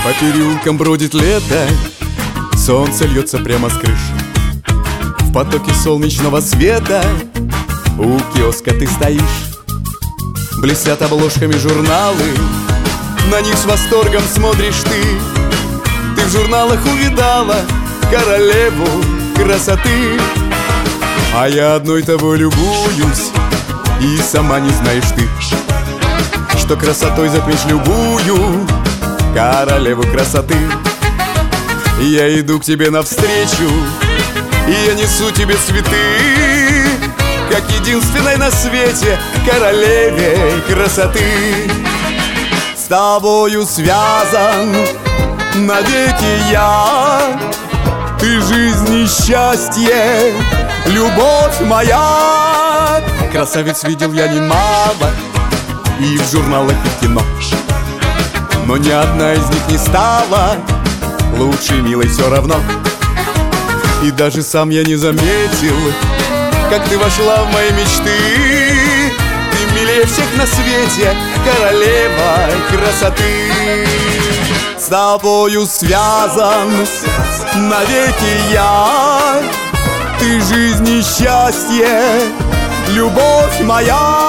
По переулкам бродит лето, солнце льется прямо с крыш. В потоке солнечного света у киоска ты стоишь. Блестят обложками журналы, на них с восторгом смотришь ты. Ты в журналах увидала королеву красоты, а я одной тобой любуюсь, и сама не знаешь ты, что красотой затмишь любую королеву красоты. И я иду к тебе навстречу, и я несу тебе цветы, как единственной на свете королеве красоты. С тобою связан навеки я, ты жизнь и счастье, любовь моя. Красавиц видел я немало, и в журналах, и в кино, но ни одна из них не стала лучше, милой, все равно. И даже сам я не заметил, как ты вошла в мои мечты. Ты милее всех на свете, королева красоты. С тобою связан навеки я, ты жизнь и счастье, любовь моя.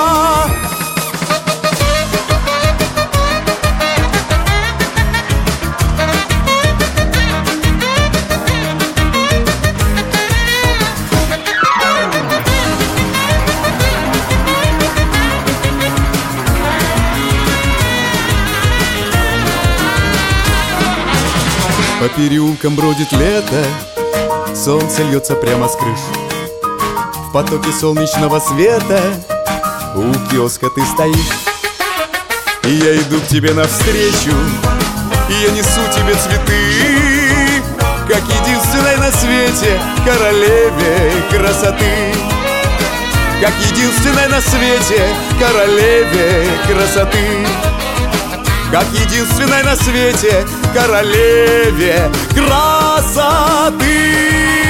По переулкам бродит лето, солнце льется прямо с крыш. В потоке солнечного света у киоска ты стоишь. И я иду к тебе навстречу, и я несу тебе цветы, как единственной на свете королеве красоты. Как единственной на свете королеве красоты. Как единственной на свете королеве красоты.